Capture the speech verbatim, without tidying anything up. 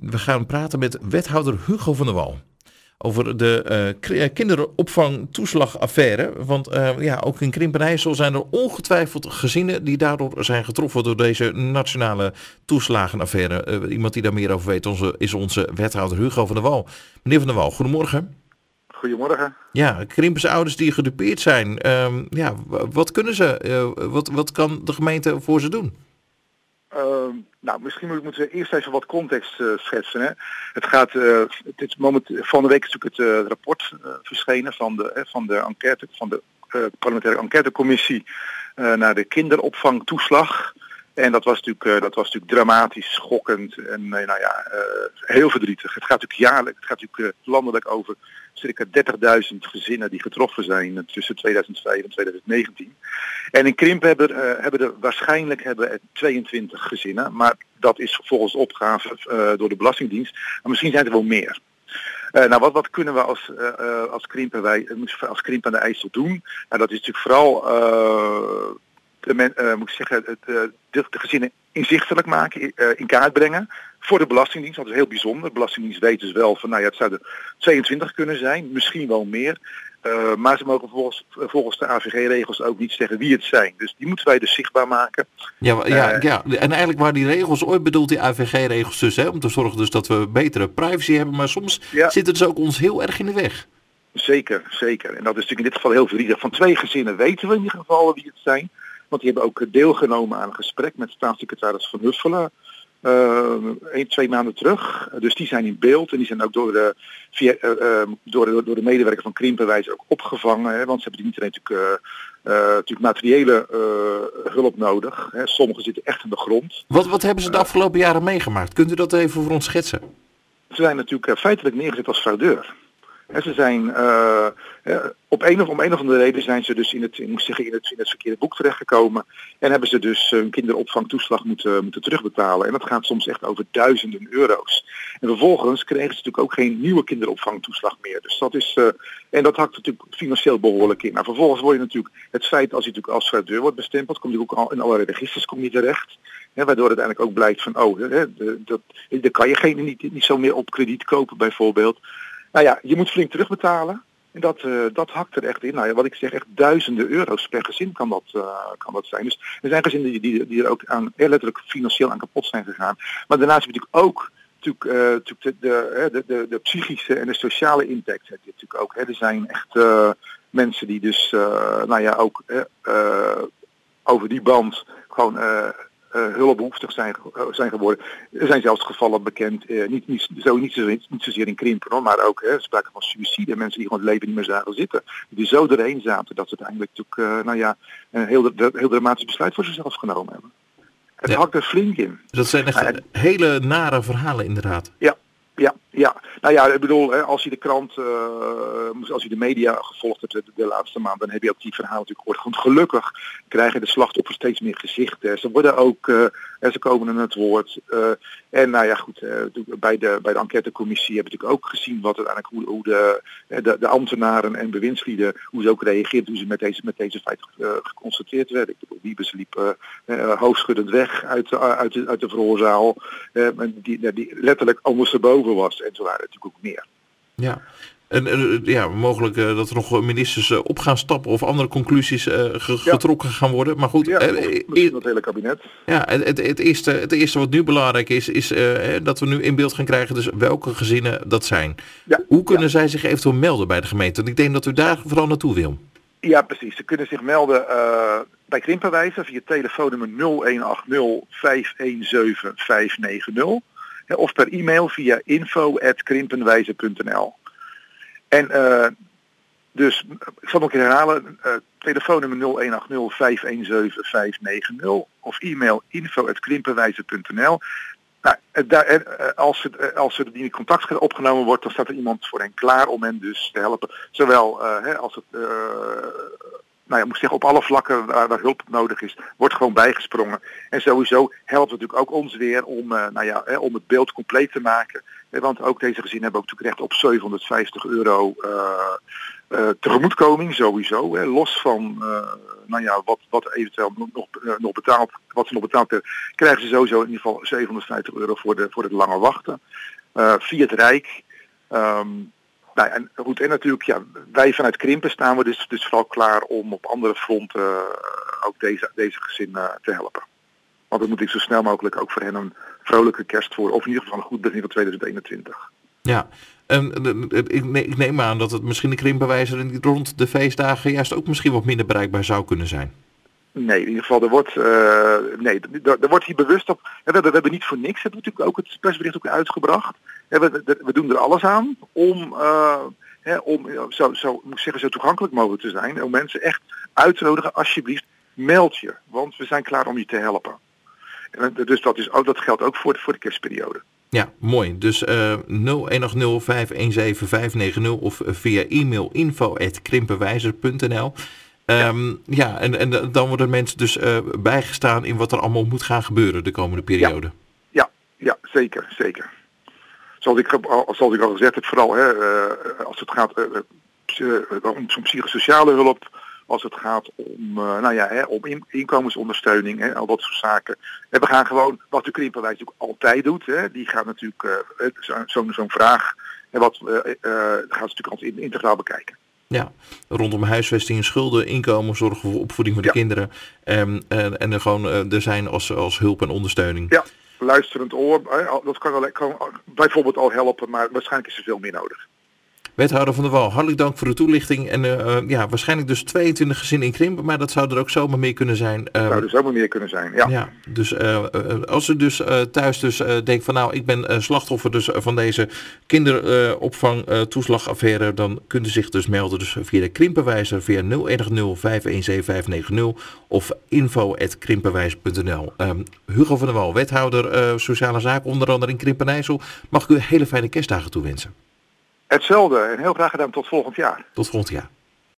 we gaan praten met wethouder Hugo van der Wal over de uh, kinderopvangtoeslagaffaire. Want uh, ja, ook in Krimpenijssel zijn er ongetwijfeld gezinnen die daardoor zijn getroffen door deze nationale toeslagenaffaire. Uh, iemand die daar meer over weet onze, is onze wethouder Hugo van der Wal. Meneer van der Wal, goedemorgen. Goedemorgen. Ja, Krimpense ouders die gedupeerd zijn. Uh, ja, wat kunnen ze? Uh, wat, wat kan de gemeente voor ze doen? Uh, nou, misschien moeten we eerst even wat context uh, schetsen. Hè. Het gaat, uh, dit moment, van de week is natuurlijk het uh, rapport uh, verschenen van de, uh, van de enquête, van de uh, parlementaire enquêtecommissie uh, naar de kinderopvangtoeslag. En dat was natuurlijk, uh, dat was natuurlijk dramatisch, schokkend en uh, nou ja, uh, heel verdrietig. Het gaat natuurlijk jaarlijks, het gaat natuurlijk uh, landelijk over circa dertigduizend gezinnen die getroffen zijn tussen tweeduizend vijf en tweeduizend negentien. En in Krimpen hebben, uh, hebben er waarschijnlijk hebben er tweeëntwintig gezinnen, maar dat is volgens opgave uh, door de Belastingdienst. Maar misschien zijn er wel meer. Uh, nou, wat, wat kunnen we als, uh, uh, als Krimpen, wij, als Krimpen aan de IJssel doen? Nou, dat is natuurlijk vooral uh, de, men, uh, moet ik zeggen, het, uh, de, de gezinnen inzichtelijk maken, uh, in kaart brengen. Voor de Belastingdienst, dat is heel bijzonder. De Belastingdienst weet dus wel van, nou ja, het zouden tweeëntwintig kunnen zijn, misschien wel meer. Uh, maar ze mogen volgens, volgens de A V G-regels ook niet zeggen wie het zijn. Dus die moeten wij dus zichtbaar maken. Ja, ja, uh, ja. En eigenlijk waren die regels ooit bedoeld, die A V G-regels dus, hè, om te zorgen dus dat we betere privacy hebben. Maar soms ja. zitten ze ook ons heel erg in de weg. Zeker, zeker. En dat is natuurlijk in dit geval heel verdrietig. Van twee gezinnen weten we in ieder geval wie het zijn. Want die hebben ook deelgenomen aan een gesprek met staatssecretaris Van Huffelen. Uh, een, twee maanden terug. Dus die zijn in beeld en die zijn ook door de, via, uh, uh, door de, door de medewerker van Krimpenwijs ook opgevangen. Hè, want ze hebben niet alleen natuurlijk, uh, uh, natuurlijk materiële uh, hulp nodig. Hè. Sommigen zitten echt in de grond. Wat, wat hebben ze de afgelopen jaren meegemaakt? Kunt u dat even voor ons schetsen? Ze zijn natuurlijk uh, feitelijk neergezet als fraudeur. He, ze zijn uh, uh, op een of om een of andere reden zijn ze dus in het, ik moet zeggen, in het, in het verkeerde boek terechtgekomen en hebben ze dus hun kinderopvangtoeslag moeten, moeten terugbetalen. En dat gaat soms echt over duizenden euro's. En vervolgens kregen ze natuurlijk ook geen nieuwe kinderopvangtoeslag meer. Dus dat is, uh, en dat hakt natuurlijk financieel behoorlijk in. Maar vervolgens word je natuurlijk, het feit als je natuurlijk als fraudeur wordt bestempeld, komt natuurlijk ook al in allerlei registers kom je terecht. Hè, waardoor het eigenlijk ook blijkt van, oh, hè, de, dat, dan kan je geen, niet, niet zo meer op krediet kopen bijvoorbeeld. Nou ja, je moet flink terugbetalen en dat, uh, dat hakt er echt in. Nou ja, wat ik zeg, echt duizenden euro's per gezin kan dat, uh, kan dat zijn. Dus er zijn gezinnen die, die, die er ook aan, er letterlijk financieel aan kapot zijn gegaan. Maar daarnaast heb je natuurlijk ook natuurlijk, uh, natuurlijk de, de, de, de, de psychische en de sociale impact. Heb je natuurlijk ook. Hè. Er zijn echt uh, mensen die dus, uh, nou ja, ook uh, uh, over die band gewoon... Uh, Uh, hulpbehoeftig zijn, uh, zijn geworden. Er zijn zelfs gevallen bekend, uh, niet, niet, zo, niet, zo, niet zozeer in Krimpen, hoor, maar ook hè, sprake van suïcide, mensen die gewoon het leven niet meer zagen zitten. Die zo doorheen zaten dat ze uiteindelijk natuurlijk, uh, nou ja, een heel, heel dramatisch besluit voor zichzelf genomen hebben. Het ja. hakt er flink in. Dat zijn echt uh, hele nare verhalen inderdaad. Ja. Ja, ja. Nou ja, ik bedoel, als je de krant, uh, als je de media gevolgd hebt de, de laatste maand, dan heb je ook die verhalen natuurlijk gehoord. Want gelukkig krijgen de slachtoffers steeds meer gezichten. Ze worden ook, uh, ze komen aan het woord. Uh, en nou ja, goed, uh, bij de, bij de enquêtecommissie hebben we natuurlijk ook gezien wat uiteindelijk hoe, hoe de, de, de ambtenaren en bewindslieden, hoe ze ook reageerden, hoe ze met deze, met deze feiten uh, geconstateerd werden. Ik bedoel, Wiebes liep uh, uh, hoofdschuddend weg uit, uh, uit, de, uit de verhoorzaal. Uh, die, die letterlijk ondersteboven was. En zo waren het natuurlijk ook meer. Ja, en uh, ja, mogelijk uh, dat er nog ministers uh, op gaan stappen of andere conclusies uh, ge- ja. getrokken gaan worden. Maar goed, ja, uh, misschien het hele kabinet. Ja, het, het, het, eerste, het eerste wat nu belangrijk is, is uh, dat we nu in beeld gaan krijgen dus welke gezinnen dat zijn. Ja, Hoe kunnen ja. zij zich eventueel melden bij de gemeente? Want ik denk dat u daar vooral naartoe wil. Ja, precies. Ze kunnen zich melden uh, bij Krimpenwijze via telefoonnummer nul een acht nul vijf een zeven vijf negen nul. Of per e-mail via info at krimpenwijze punt n l. En uh, dus, ik zal nog een keer herhalen, uh, telefoonnummer nul een acht nul vijf een zeven vijf negen nul of e-mail info at krimpenwijze punt n l. Nou, daar, als het, als er in contact opgenomen wordt, dan staat er iemand voor hen klaar om hen dus te helpen. Zowel uh, hè, als het... Uh, Nou ja, ik moet zeggen, op alle vlakken waar, waar hulp nodig is, wordt gewoon bijgesprongen. En sowieso helpt het natuurlijk ook ons weer om, uh, nou ja, hè, om het beeld compleet te maken. Hè, want ook deze gezinnen hebben ook natuurlijk recht op zevenhonderdvijftig euro uh, uh, tegemoetkoming sowieso. Hè, los van uh, nou ja, wat, wat eventueel nog, uh, nog betaald, wat ze nog betaald hebben, krijgen ze sowieso in ieder geval zevenhonderdvijftig euro voor, de, voor het lange wachten. uh, via het Rijk. Um, nou, en, goed, en natuurlijk, ja, wij vanuit Krimpen staan we dus, dus vooral klaar om op andere fronten uh, ook deze, deze gezinnen uh, te helpen. Want het moet ik zo snel mogelijk ook voor hen een vrolijke kerst voor, of in ieder geval een goed begin van tweeduizend eenentwintig. Ja, en ik neem aan dat het misschien de Krimpenwijzer rond de feestdagen juist ook misschien wat minder bereikbaar zou kunnen zijn. Nee, in ieder geval, er wordt, uh, nee, er, er wordt hier bewust op. We hebben, we hebben niet voor niks, hebben natuurlijk ook het persbericht ook uitgebracht. We, we, we doen er alles aan om, uh, hè, om zo, zo, moet ik zeggen, zo toegankelijk mogelijk te zijn. Om mensen echt uit te nodigen, alsjeblieft, meld je. Want we zijn klaar om je te helpen. En, dus dat, is ook, dat geldt ook voor de, voor de kerstperiode. Ja, mooi. Dus uh, nul een acht nul vijf een zeven vijf negen nul of via e-mail info at krimpenwijzer punt n l. Um, ja, ja en, en dan worden mensen dus uh, bijgestaan in wat er allemaal moet gaan gebeuren de komende periode. Ja, ja, ja zeker, zeker. Zoals ik, zoals ik al gezegd heb, vooral hè, uh, als het gaat uh, om zo'n psychosociale hulp, als het gaat om, uh, nou ja, hè, om in, inkomensondersteuning, hè, al dat soort zaken. En we gaan gewoon, wat de Krimpenwijzer ook altijd doet, hè, die gaat natuurlijk uh, zo'n zo, zo'n vraag, en wat uh, uh, gaat ze natuurlijk altijd integraal bekijken. Ja, rondom huisvesting, schulden, inkomen, zorg voor opvoeding van de ja. kinderen. Um, en, en er gewoon uh, er zijn als, als hulp en ondersteuning. Ja, luisterend oor, dat kan, al, kan bijvoorbeeld al helpen, maar waarschijnlijk is er veel meer nodig. Wethouder Van der Wal, hartelijk dank voor de toelichting. En uh, ja, waarschijnlijk dus tweeëntwintig gezinnen in Krimpen, maar dat zou er ook zomaar meer kunnen zijn. Dat um, zou er zomaar meer kunnen zijn, ja. ja dus uh, uh, als u dus uh, thuis dus uh, denkt van nou, ik ben uh, slachtoffer dus van deze kinderopvang uh, toeslagaffaire, dan kunt u zich dus melden dus via de Krimpenwijzer via nul een acht nul vijf een zeven vijf negen nul of info at krimpenwijzer punt n l. Um, Hugo van der Wal, wethouder uh, sociale zaken, onder andere in Krimpen-IJssel, mag ik u hele fijne kerstdagen toewensen. Hetzelfde en heel graag gedaan tot volgend jaar. Tot volgend jaar.